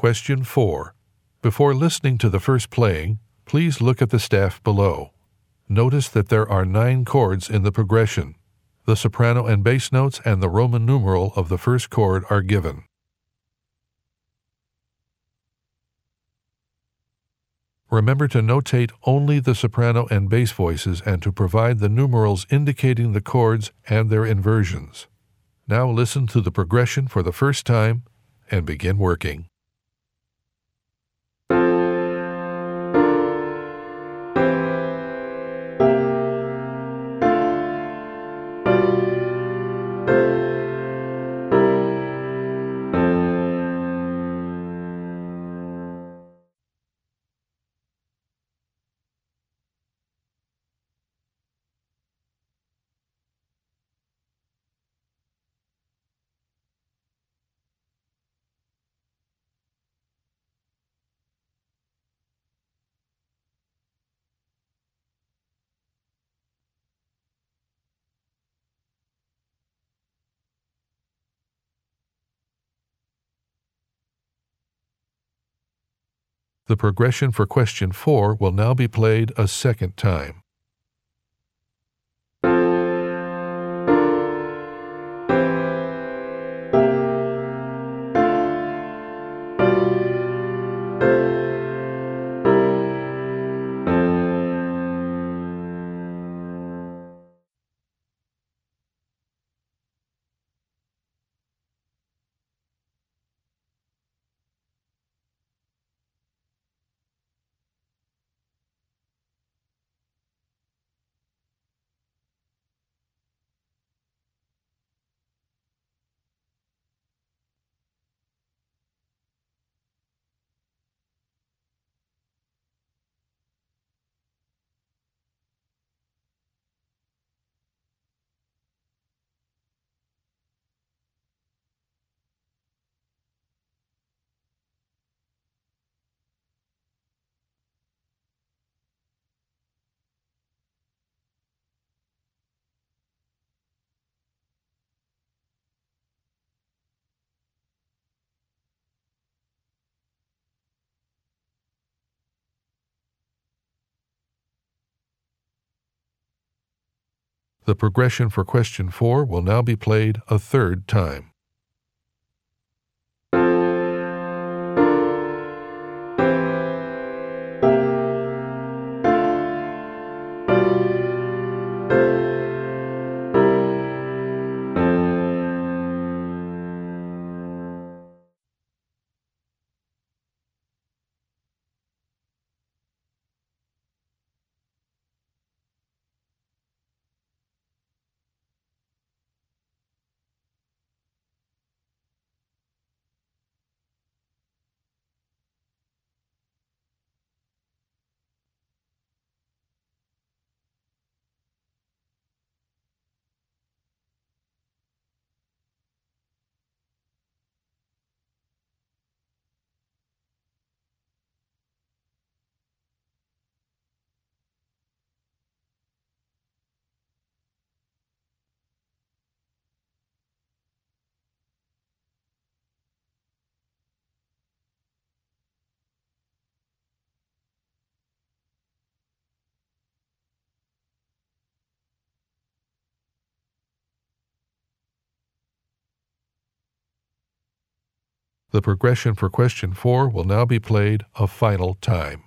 Question 4. Before listening to the first playing, please look at the staff below. Notice that there are 9 chords in the progression. The soprano and bass notes and the Roman numeral of the first chord are given. Remember to notate only the soprano and bass voices and to provide the numerals indicating the chords and their inversions. Now listen to the progression for the first time and begin working. The progression for question 4 will now be played a second time. The progression for question 4 will now be played a third time. The progression for question 4 will now be played a final time.